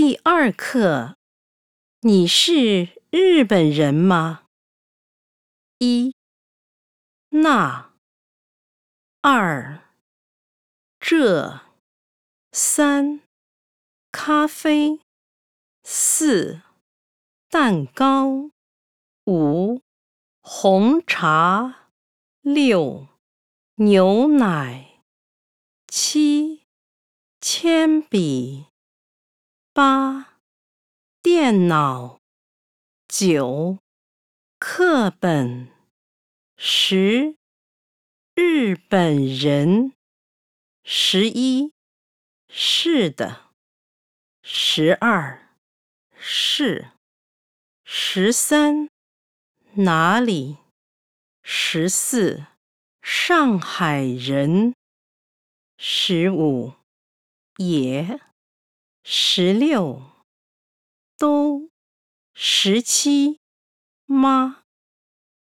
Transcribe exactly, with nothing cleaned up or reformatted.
第二课，你是日本人吗？一、那。二、这。三、咖啡。四、蛋糕。五、红茶。六、牛奶。七、铅笔。八、电脑。九、课本。十、日本人。十一、是的。十二、是。十三、哪里。十四、上海人。十五、也。十六、都。十七、吗。